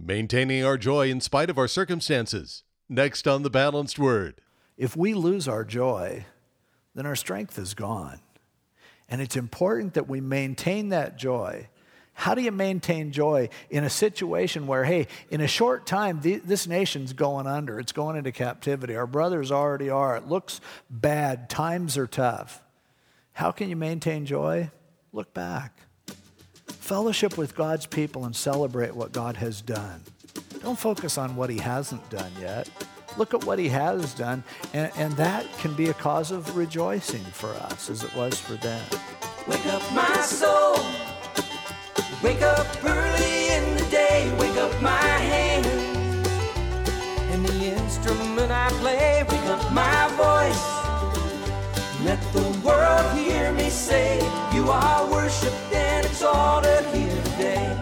Maintaining our joy in spite of our circumstances. Next on The Balanced Word. If we lose our joy, then our strength is gone. And it's important that we maintain that joy. How do you maintain joy in a situation where, hey, in a short time, this nation's going under. It's going into captivity. Our brothers already are. It looks bad. Times are tough. How can you maintain joy? Look back. Fellowship with God's people and celebrate what God has done. Don't focus on what he hasn't done yet. Look at what he has done, and that can be a cause of rejoicing for us as it was for them. Wake up, my soul. Wake up early in the day. Wake up my hands and the instrument I play. Wake up my voice. Let the world hear me say, you are worshipped and exalted here today.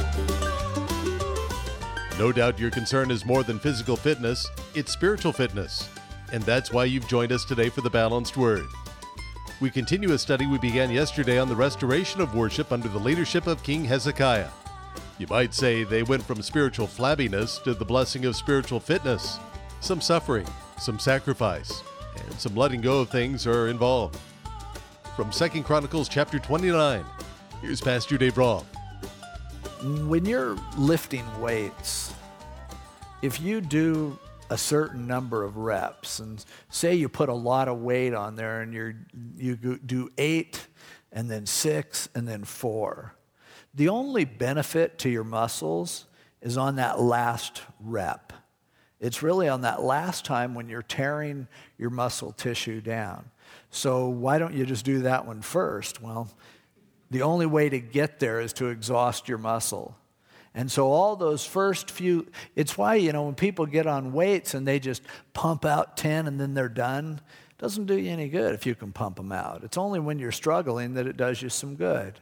No doubt your concern is more than physical fitness, it's spiritual fitness. And that's why you've joined us today for The Balanced Word. We continue a study we began yesterday on the restoration of worship under the leadership of King Hezekiah. You might say they went from spiritual flabbiness to the blessing of spiritual fitness. Some suffering, some sacrifice, and some letting go of things are involved. From 2 Chronicles chapter 29, here's Pastor Dave Roth. When you're lifting weights, if you do a certain number of reps, and say you put a lot of weight on there and you do 8 and then 6 and then 4, the only benefit to your muscles is on that last rep. It's really on that last time when you're tearing your muscle tissue down. So why don't you just do that one first? Well, the only way to get there is to exhaust your muscle. And so all those first few, it's why, when people get on weights and they just pump out 10 and then they're done, it doesn't do you any good if you can pump them out. It's only when you're struggling that it does you some good.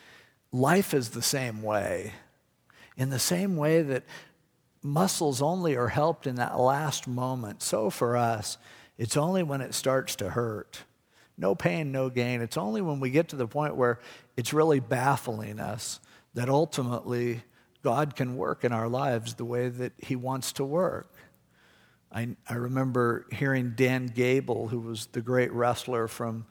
Life is the same way. In the same way that muscles only are helped in that last moment, so for us, it's only when it starts to hurt. No pain, no gain. It's only when we get to the point where it's really baffling us that ultimately God can work in our lives the way that he wants to work. I remember hearing Dan Gable, who was the great wrestler from,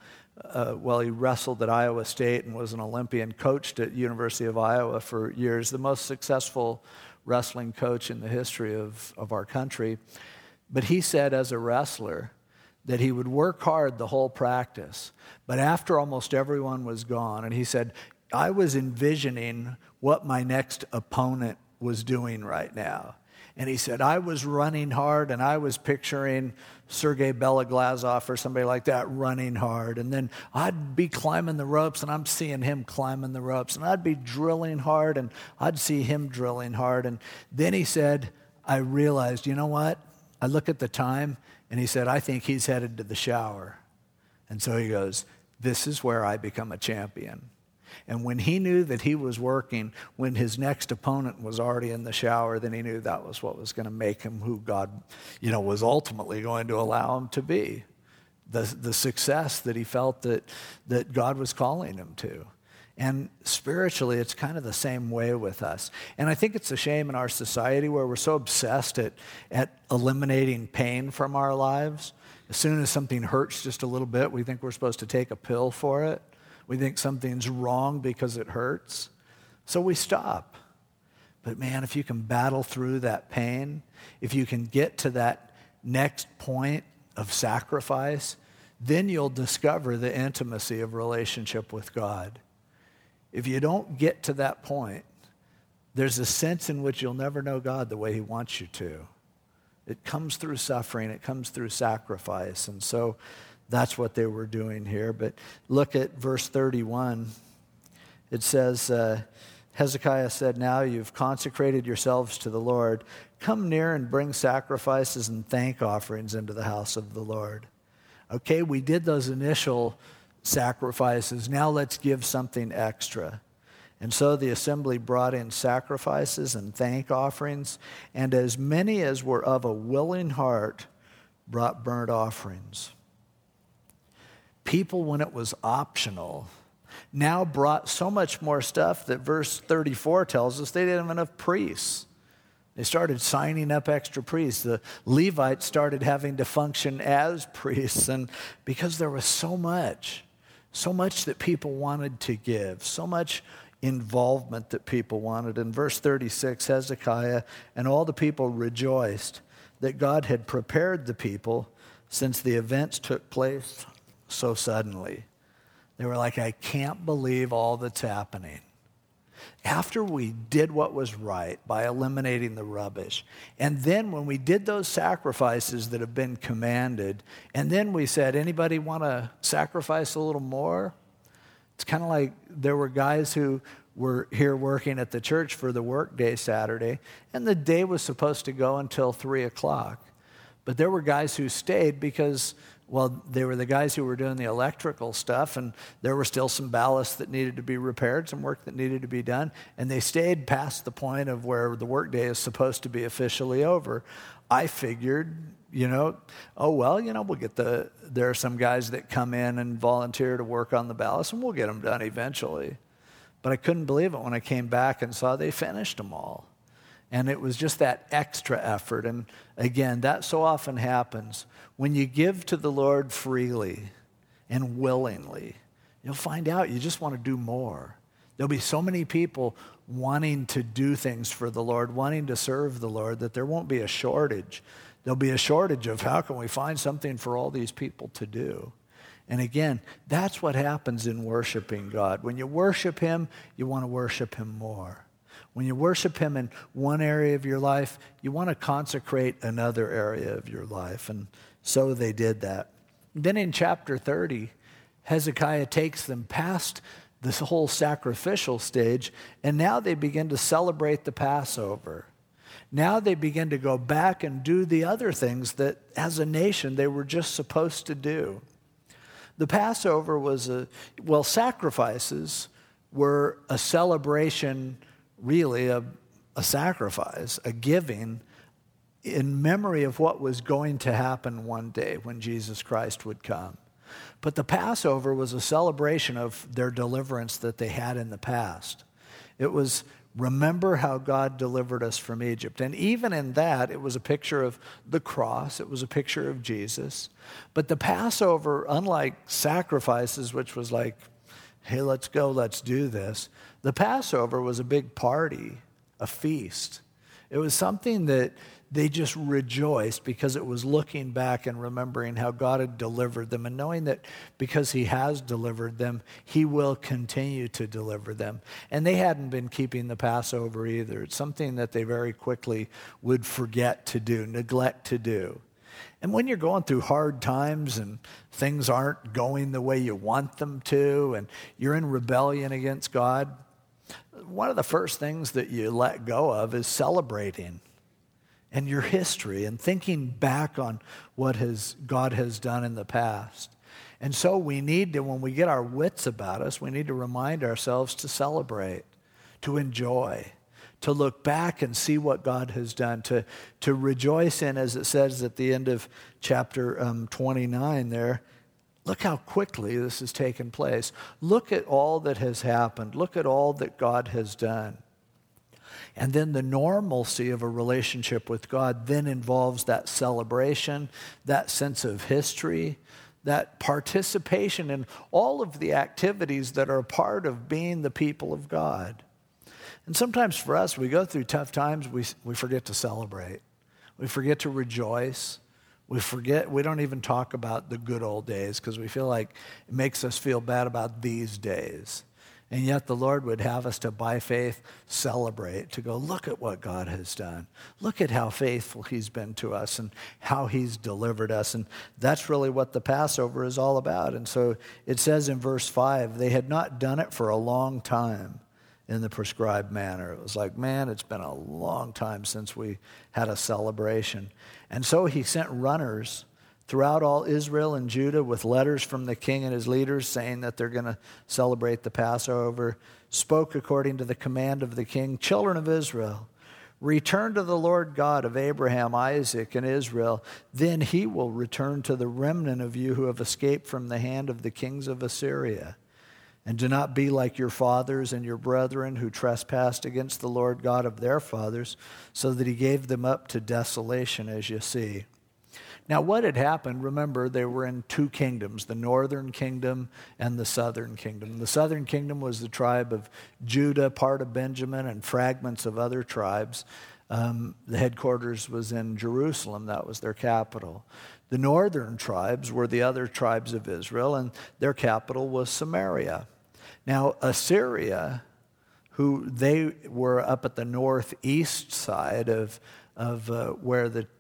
he wrestled at Iowa State and was an Olympian, coached at University of Iowa for years, the most successful wrestling coach in the history of our country. But he said as a wrestler that he would work hard the whole practice, but after almost everyone was gone, and he said, I was envisioning what my next opponent was doing right now. And he said, I was running hard, and I was picturing Sergei Beloglazov or somebody like that running hard. And then I'd be climbing the ropes, and I'm seeing him climbing the ropes. And I'd be drilling hard, and I'd see him drilling hard. And then he said, I realized, you know what? I look at the time, and he said, I think he's headed to the shower. And so he goes, this is where I become a champion. And when he knew that he was working, when his next opponent was already in the shower, then he knew that was what was going to make him who God, was ultimately going to allow him to be. The success that he felt that God was calling him to. And spiritually, it's kind of the same way with us. And I think it's a shame in our society where we're so obsessed at eliminating pain from our lives. As soon as something hurts just a little bit, we think we're supposed to take a pill for it. We think something's wrong because it hurts. So we stop. But man, if you can battle through that pain, if you can get to that next point of sacrifice, then you'll discover the intimacy of relationship with God. If you don't get to that point, there's a sense in which you'll never know God the way he wants you to. It comes through suffering. It comes through sacrifice. And so that's what they were doing here. But look at verse 31. It says, Hezekiah said, now you've consecrated yourselves to the Lord. Come near and bring sacrifices and thank offerings into the house of the Lord. Okay, we did those initial sacrifices. Now let's give something extra. And so the assembly brought in sacrifices and thank offerings, and as many as were of a willing heart brought burnt offerings. People, when it was optional, now brought so much more stuff that verse 34 tells us they didn't have enough priests. They started signing up extra priests. The Levites started having to function as priests, and because there was so much that people wanted to give, so much involvement that people wanted. In verse 36, Hezekiah and all the people rejoiced that God had prepared the people since the events took place so suddenly. They were like, I can't believe all that's happening. After we did what was right by eliminating the rubbish, and then when we did those sacrifices that have been commanded, and then we said, anybody want to sacrifice a little more? It's kind of like there were guys who were here working at the church for the workday Saturday, and the day was supposed to go until 3 o'clock. But there were guys who stayed because, well, they were the guys who were doing the electrical stuff, and there were still some ballast that needed to be repaired, some work that needed to be done, and they stayed past the point of where the workday is supposed to be officially over. I figured, we'll get there are some guys that come in and volunteer to work on the ballast, and we'll get them done eventually. But I couldn't believe it when I came back and saw they finished them all. And it was just that extra effort. And again, that so often happens. When you give to the Lord freely and willingly, you'll find out you just want to do more. There'll be so many people wanting to do things for the Lord, wanting to serve the Lord, that there won't be a shortage. There'll be a shortage of how can we find something for all these people to do. And again, that's what happens in worshiping God. When you worship Him, you want to worship Him more. When you worship Him in one area of your life, you want to consecrate another area of your life. And so they did that. Then in chapter 30, Hezekiah takes them past this whole sacrificial stage, and now they begin to celebrate the Passover. Now they begin to go back and do the other things that, as a nation, they were just supposed to do. The Passover was sacrifices were a celebration, really a sacrifice, a giving in memory of what was going to happen one day when Jesus Christ would come. But the Passover was a celebration of their deliverance that they had in the past. It was remember how God delivered us from Egypt. And even in that, it was a picture of the cross. It was a picture of Jesus. But the Passover, unlike sacrifices, which was like, hey, let's go, let's do this, the Passover was a big party, a feast. It was something that they just rejoiced because it was looking back and remembering how God had delivered them and knowing that because He has delivered them, He will continue to deliver them. And they hadn't been keeping the Passover either. It's something that they very quickly would forget to do, neglect to do. And when you're going through hard times and things aren't going the way you want them to and you're in rebellion against God, one of the first things that you let go of is celebrating and your history and thinking back on what God has done in the past. And so we need to, when we get our wits about us, we need to remind ourselves to celebrate, to enjoy, to look back and see what God has done, to rejoice in, as it says at the end of chapter 29 there. Look how quickly this has taken place. Look at all that has happened. Look at all that God has done. And then the normalcy of a relationship with God then involves that celebration, that sense of history, that participation in all of the activities that are a part of being the people of God. And sometimes for us, we go through tough times, we forget to celebrate. We forget to rejoice. We don't even talk about the good old days because we feel like it makes us feel bad about these days. And yet the Lord would have us to, by faith, celebrate, to go, look at what God has done. Look at how faithful He's been to us and how He's delivered us. And that's really what the Passover is all about. And so it says in verse 5, they had not done it for a long time in the prescribed manner. It was like, man, it's been a long time since we had a celebration. And so He sent runners throughout all Israel and Judah with letters from the king and his leaders saying that they're going to celebrate the Passover, spoke according to the command of the king, children of Israel, return to the Lord God of Abraham, Isaac, and Israel. Then He will return to the remnant of you who have escaped from the hand of the kings of Assyria. And do not be like your fathers and your brethren who trespassed against the Lord God of their fathers, so that he gave them up to desolation, as you see. Now, what had happened, remember, they were in two kingdoms, the northern kingdom and the southern kingdom. The southern kingdom was the tribe of Judah, part of Benjamin, and fragments of other tribes. The headquarters was in Jerusalem. That was their capital. The northern tribes were the other tribes of Israel, and their capital was Samaria. Now, Assyria, who they were up at the northeast side of where the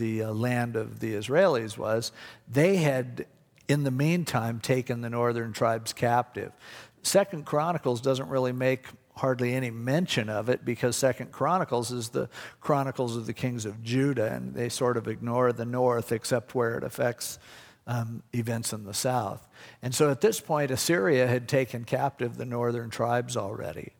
land of the Israelis was, they had, in the meantime, taken the northern tribes captive. 2 Chronicles doesn't really make hardly any mention of it, because 2 Chronicles is the chronicles of the kings of Judah, and they sort of ignore the north except where it affects events in the south. And so at this point, Assyria had taken captive the northern tribes already.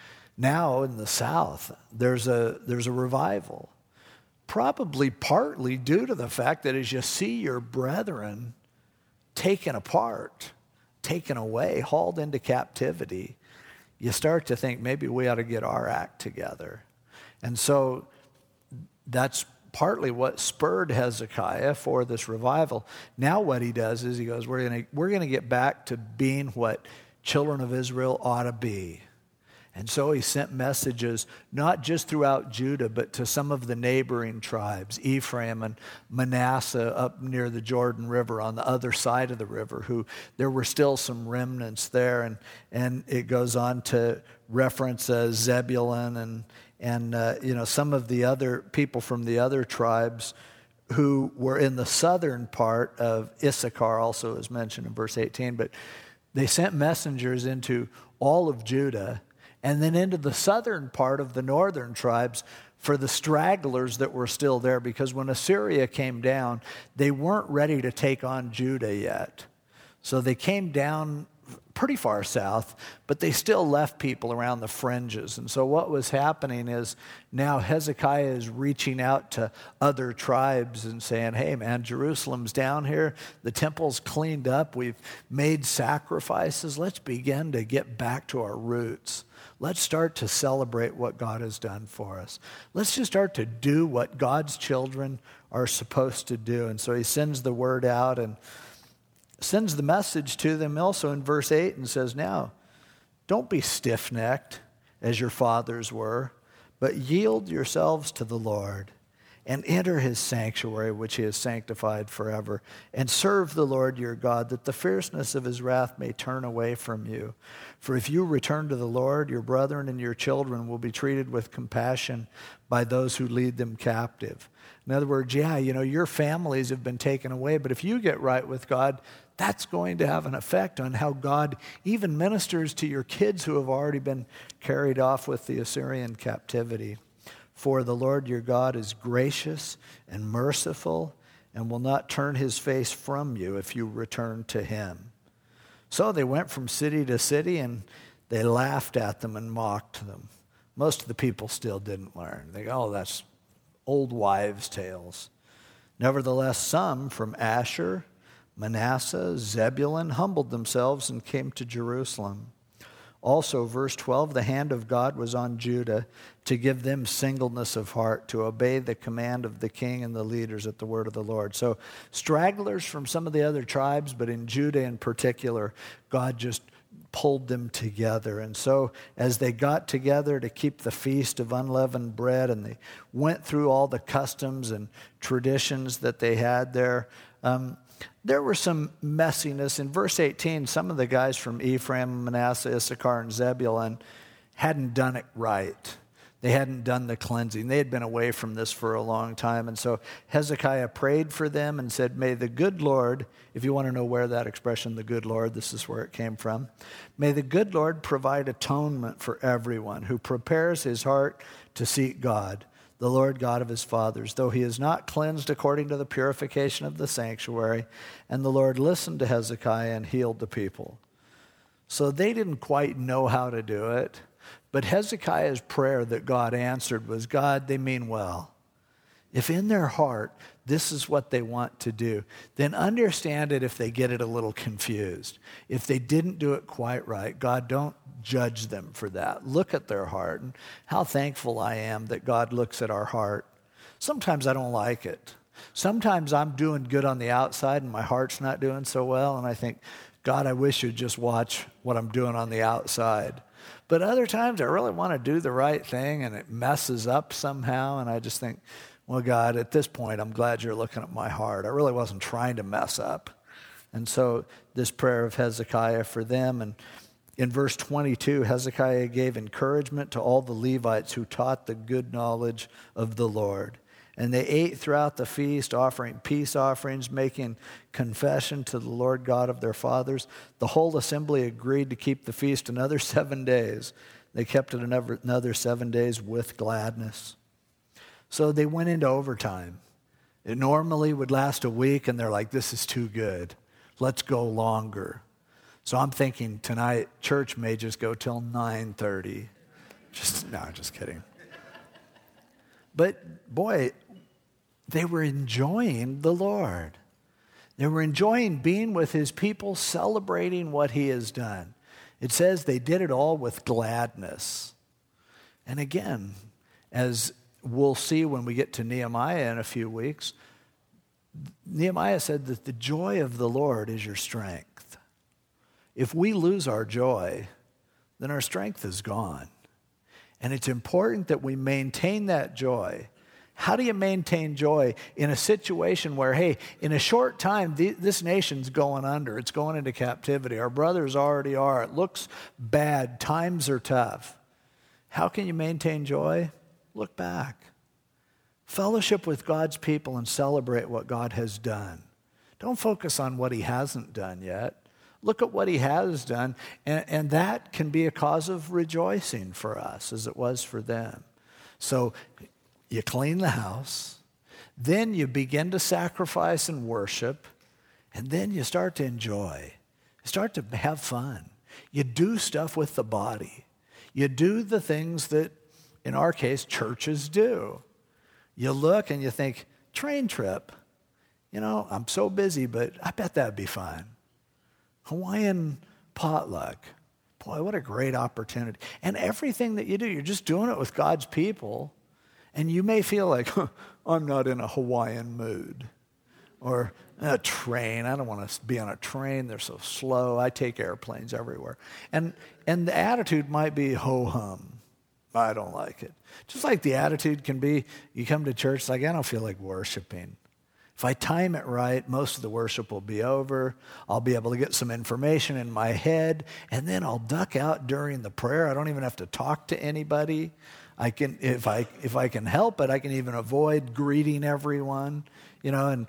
Now in the south, there's a revival, probably partly due to the fact that as you see your brethren taken apart, taken away, hauled into captivity, you start to think maybe we ought to get our act together. And so that's partly what spurred Hezekiah for this revival. Now what he does is he goes, we're going to get back to being what children of Israel ought to be. And so he sent messages not just throughout Judah, but to some of the neighboring tribes, Ephraim and Manasseh up near the Jordan River on the other side of the river, who there were still some remnants there. And it goes on to reference Zebulun and some of the other people from the other tribes who were in the southern part of Issachar, also is mentioned in verse 18. But they sent messengers into all of Judah and then into the southern part of the northern tribes for the stragglers that were still there, because when Assyria came down, they weren't ready to take on Judah yet. So they came down pretty far south, but they still left people around the fringes. And so what was happening is now Hezekiah is reaching out to other tribes and saying, hey man, Jerusalem's down here, the temple's cleaned up, we've made sacrifices, let's begin to get back to our roots. Let's start to celebrate what God has done for us. Let's just start to do what God's children are supposed to do. And so he sends the word out and sends the message to them also in verse 8 and says, now, don't be stiff-necked as your fathers were, but yield yourselves to the Lord and enter his sanctuary, which he has sanctified forever, and serve the Lord your God, that the fierceness of his wrath may turn away from you. For if you return to the Lord, your brethren and your children will be treated with compassion by those who lead them captive. In other words, your families have been taken away, but if you get right with God, that's going to have an effect on how God even ministers to your kids who have already been carried off with the Assyrian captivity. For the Lord your God is gracious and merciful and will not turn his face from you if you return to him. So they went from city to city, and they laughed at them and mocked them. Most of the people still didn't learn. They go, oh, that's old wives' tales. Nevertheless, some from Asher, Manasseh, Zebulun humbled themselves and came to Jerusalem. Also, verse 12, the hand of God was on Judah to give them singleness of heart, to obey the command of the king and the leaders at the word of the Lord. So stragglers from some of the other tribes, but in Judah in particular, God just pulled them together. And so as they got together to keep the feast of unleavened bread, and they went through all the customs and traditions that they had there, there were some messiness. In verse 18, some of the guys from Ephraim, Manasseh, Issachar, and Zebulun hadn't done it right. They hadn't done the cleansing. They had been away from this for a long time. And so Hezekiah prayed for them and said, may the good Lord, if you want to know where that expression, the good Lord, this is where it came from. May the good Lord provide atonement for everyone who prepares his heart to seek God, the Lord God of his fathers, though he is not cleansed according to the purification of the sanctuary. And the Lord listened to Hezekiah and healed the people. So they didn't quite know how to do it. But Hezekiah's prayer that God answered was, God, they mean well. if in their heart this is what they want to do, then understand it if they get it a little confused. If they didn't do it quite right, God, don't judge them for that. Look at their heart. And how thankful I am that God looks at our heart. Sometimes I don't like it. Sometimes I'm doing good on the outside and my heart's not doing so well, and I think, God, I wish you'd just watch what I'm doing on the outside. But other times I really want to do the right thing and it messes up somehow, and I just think, well, God, at this point, I'm glad you're looking at my heart. I really wasn't trying to mess up. And so this prayer of Hezekiah for them, and in verse 22, Hezekiah gave encouragement to all the Levites who taught the good knowledge of the Lord. And they ate throughout the feast, offering peace offerings, making confession to the Lord God of their fathers. The whole assembly agreed to keep the feast another 7 days. They kept it another 7 days with gladness. So they went into overtime. It normally would last a week, and they're like, this is too good. Let's go longer. So I'm thinking tonight, church may just go till 9:30. Just kidding. But boy, they were enjoying the Lord. They were enjoying being with his people, celebrating what he has done. It says they did it all with gladness. And again, as we'll see when we get to Nehemiah in a few weeks, Nehemiah said that the joy of the Lord is your strength. If we lose our joy, then our strength is gone. And it's important that we maintain that joy. How do you maintain joy in a situation where, hey, in a short time, this nation's going under. It's going into captivity. Our brothers already are. It looks bad. Times are tough. How can you maintain joy? Look back. Fellowship with God's people and celebrate what God has done. Don't focus on what he hasn't done yet. Look at what he has done, and that can be a cause of rejoicing for us as it was for them. So you clean the house, then you begin to sacrifice and worship, and then you start to enjoy. You start to have fun. You do stuff with the body. You do the things that, in our case, churches do. You look and you think, train trip. You know, I'm so busy, but I bet that'd be fun. Hawaiian potluck. Boy, what a great opportunity. And everything that you do, you're just doing it with God's people. And you may feel like, I'm not in a Hawaiian mood. Or a train. I don't want to be on a train. They're so slow. I take airplanes everywhere. And the attitude might be ho-hum. I don't like it. Just like the attitude can be, you come to church, like, I don't feel like worshiping. If I time it right, most of the worship will be over. I'll be able to get some information in my head, and then I'll duck out during the prayer. I don't even have to talk to anybody. I can, if I can help it, I can even avoid greeting everyone. You know, and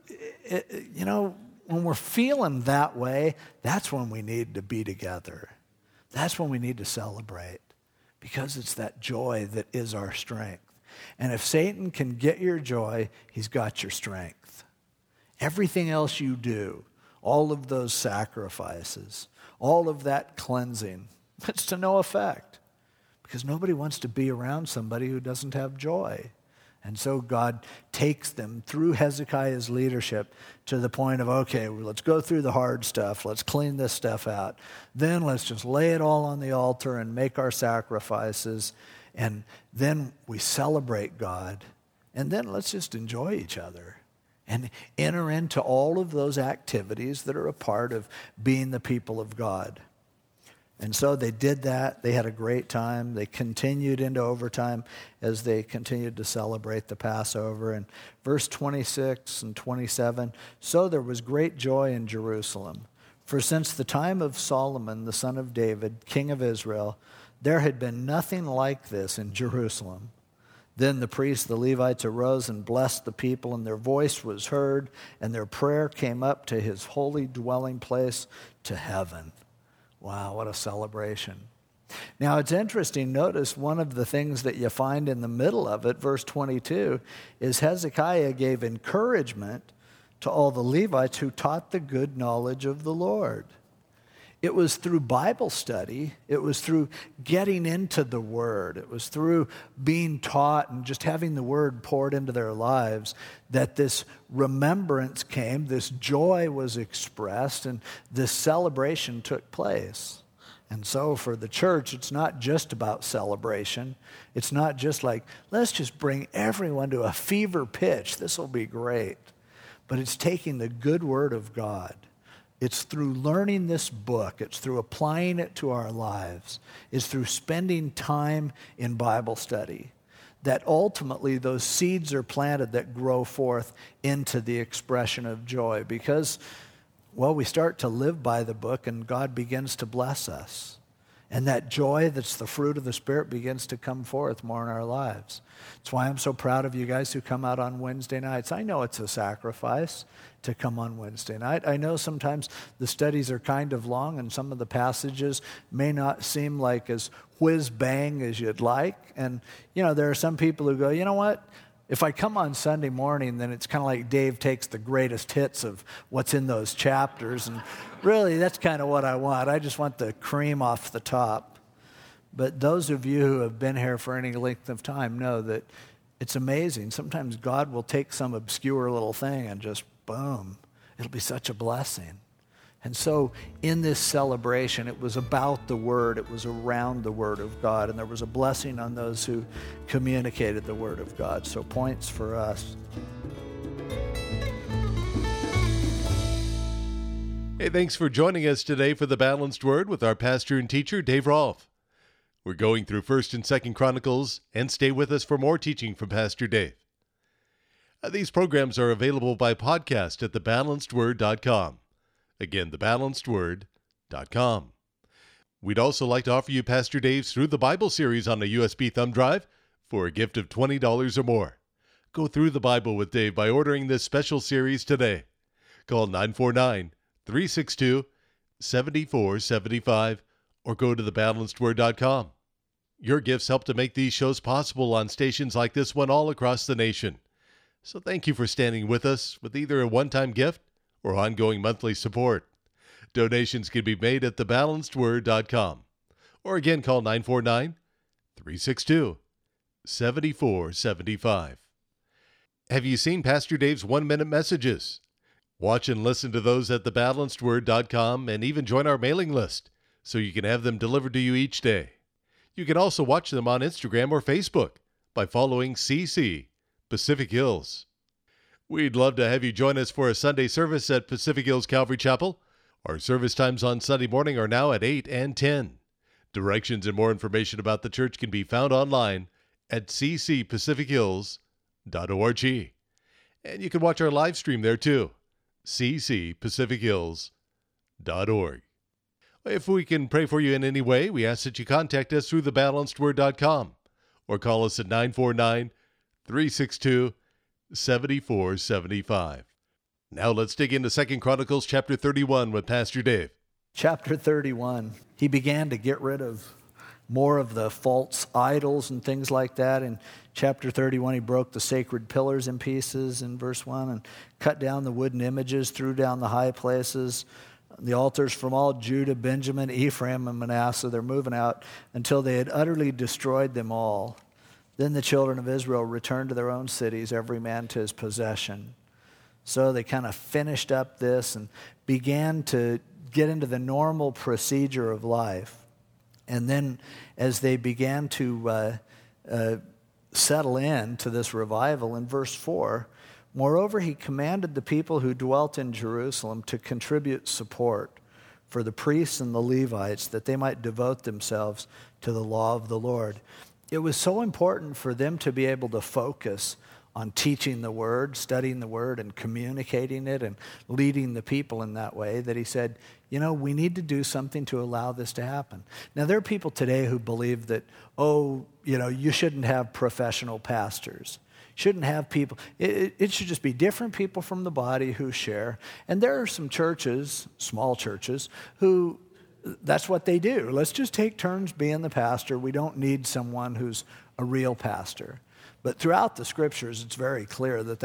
when we're feeling that way, that's when we need to be together. That's when we need to celebrate, because it's that joy that is our strength. And if Satan can get your joy, he's got your strength. Everything else you do, all of those sacrifices, all of that cleansing, it's to no effect, because nobody wants to be around somebody who doesn't have joy. And so God takes them through Hezekiah's leadership to the point of, okay, well, let's go through the hard stuff. Let's clean this stuff out. Then let's just lay it all on the altar and make our sacrifices. And then we celebrate God. And then let's just enjoy each other and enter into all of those activities that are a part of being the people of God. And so they did that. They had a great time. They continued into overtime as they continued to celebrate the Passover. And verse 26 and 27, so there was great joy in Jerusalem. For since the time of Solomon, the son of David, king of Israel, there had been nothing like this in Jerusalem. Then the priests, the Levites, arose and blessed the people, and their voice was heard, and their prayer came up to his holy dwelling place, to heaven. Wow, what a celebration. Now, it's interesting. Notice one of the things that you find in the middle of it, verse 22, is Hezekiah gave encouragement to all the Levites who taught the good knowledge of the Lord. it was through Bible study, it was through getting into the Word, it was through being taught and just having the Word poured into their lives that this remembrance came, this joy was expressed, and this celebration took place. And so for the church, it's not just about celebration. It's not just like, let's just bring everyone to a fever pitch. This will be great. But it's taking the good word of God. It's through learning this book. It's through applying it to our lives. It's through spending time in Bible study that ultimately those seeds are planted that grow forth into the expression of joy. Because, well, we start to live by the book and God begins to bless us. And that joy that's the fruit of the Spirit begins to come forth more in our lives. That's why I'm so proud of you guys who come out on Wednesday nights. I know it's a sacrifice to come on Wednesday night. I know sometimes the studies are kind of long and some of the passages may not seem like as whiz-bang as you'd like. And, there are some people who go, you know what? If I come on Sunday morning, then it's kind of like Dave takes the greatest hits of what's in those chapters. And really, that's kind of what I want. I just want the cream off the top. But those of you who have been here for any length of time know that it's amazing. Sometimes God will take some obscure little thing and just, boom, it'll be such a blessing. And so in this celebration, it was about the Word. It was around the Word of God. And there was a blessing on those who communicated the Word of God. So points for us. Hey, thanks for joining us today for the Balanced Word with our pastor and teacher, Dave Rolfe. We're going through 1st and 2nd Chronicles, and stay with us for more teaching from Pastor Dave. These programs are available by podcast at thebalancedword.com. Again, thebalancedword.com. We'd also like to offer you Pastor Dave's Through the Bible series on a USB thumb drive for a gift of $20 or more. Go through the Bible with Dave by ordering this special series today. Call 949-362-7475 or go to thebalancedword.com. Your gifts help to make these shows possible on stations like this one all across the nation. So thank you for standing with us with either a one-time gift or ongoing monthly support. Donations can be made at thebalancedword.com. Or again, call 949-362-7475. Have you seen Pastor Dave's 1-minute messages? Watch and listen to those at thebalancedword.com and even join our mailing list so you can have them delivered to you each day. You can also watch them on Instagram or Facebook by following CC Pacific Hills. We'd love to have you join us for a Sunday service at Pacific Hills Calvary Chapel. Our service times on Sunday morning are now at 8 and 10. Directions and more information about the church can be found online at ccpacifichills.org. And you can watch our live stream there too, ccpacifichills.org. If we can pray for you in any way, we ask that you contact us through thebalancedword.com or call us at 949-362-7475. Now let's dig into 2 Chronicles chapter 31 with Pastor Dave. Chapter 31, he began to get rid of more of the false idols and things like that. In chapter 31, he broke the sacred pillars in pieces in verse 1 and cut down the wooden images, threw down the high places, the altars from all Judah, Benjamin, Ephraim, and Manasseh. They're moving out until they had utterly destroyed them all. Then the children of Israel returned to their own cities, every man to his possession. So they kind of finished up this and began to get into the normal procedure of life. And then as they began to settle in to this revival, in verse 4, moreover, he commanded the people who dwelt in Jerusalem to contribute support for the priests and the Levites, that they might devote themselves to the law of the Lord. It was so important for them to be able to focus on teaching the Word, studying the Word, and communicating it and leading the people in that way that he said, we need to do something to allow this to happen. Now, there are people today who believe that, you shouldn't have professional pastors. Shouldn't have people. It should just be different people from the body who share. And there are some churches, small churches, who that's what they do. Let's just take turns being the pastor. We don't need someone who's a real pastor. But throughout the scriptures, it's very clear that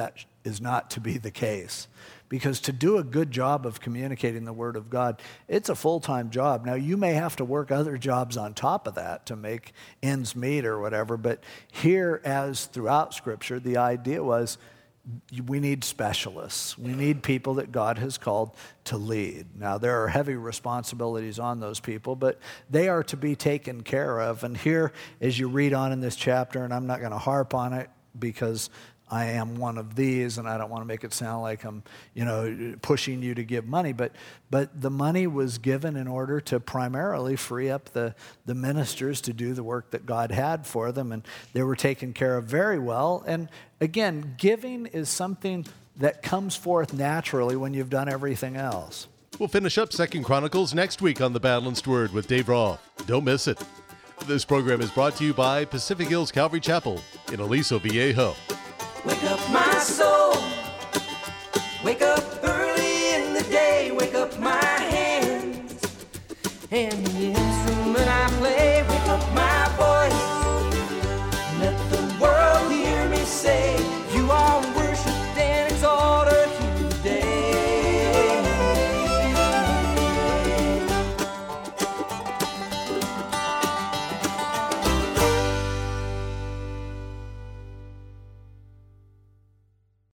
is not to be the case. Because to do a good job of communicating the Word of God, it's a full-time job. Now, you may have to work other jobs on top of that to make ends meet or whatever, but here, as throughout Scripture, the idea was we need specialists. We need people that God has called to lead. Now, there are heavy responsibilities on those people, but they are to be taken care of. And here, as you read on in this chapter, and I'm not going to harp on it because I am one of these, and I don't want to make it sound like I'm, pushing you to give money. But the money was given in order to primarily free up the ministers to do the work that God had for them, and they were taken care of very well. And again, giving is something that comes forth naturally when you've done everything else. We'll finish up 2 Chronicles next week on The Balanced Word with Dave Roth. Don't miss it. This program is brought to you by Pacific Hills Calvary Chapel in Aliso Viejo. Wake up my soul, wake up early in the day, wake up my hands, and the instrument I play, wake up my